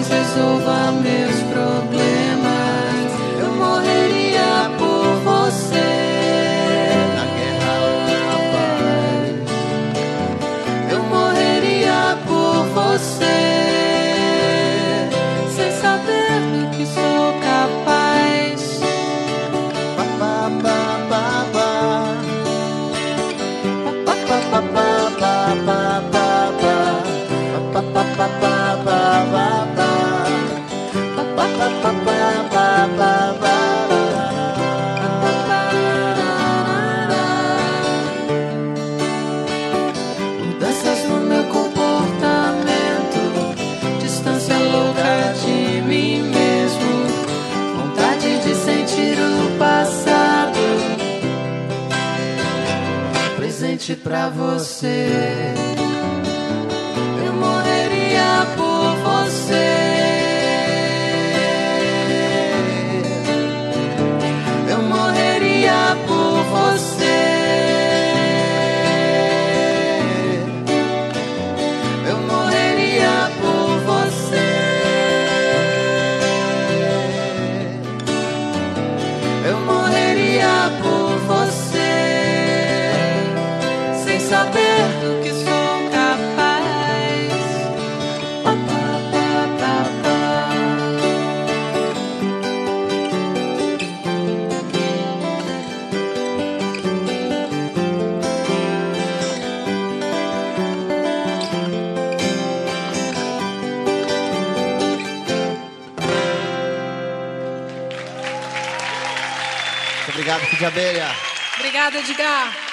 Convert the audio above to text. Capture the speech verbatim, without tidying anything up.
resolva meus problemas. Eu morreria por você. Na guerra ou na paz, eu morreria por você. Sem saber do que sou capaz. Pa, pa, pa, pa, pa. Pa, pa, pa, pa, pa, pa, pa, pa. Pa, pa, pa, pa, pa, pa, pa. Pa, pa, pa, pa, pa, pa, pa. Mudanças no meu comportamento, distância louca de mim mesmo, vontade de sentir o passado, presente pra você. Eu morreria por você. Eu morreria por você. Eu morreria por você. Eu morreria por você. Sem saber do que sou capaz. Pa, pa, pa, pa, pa. Muito obrigado, Kid Abelha. Obrigada, Edgar.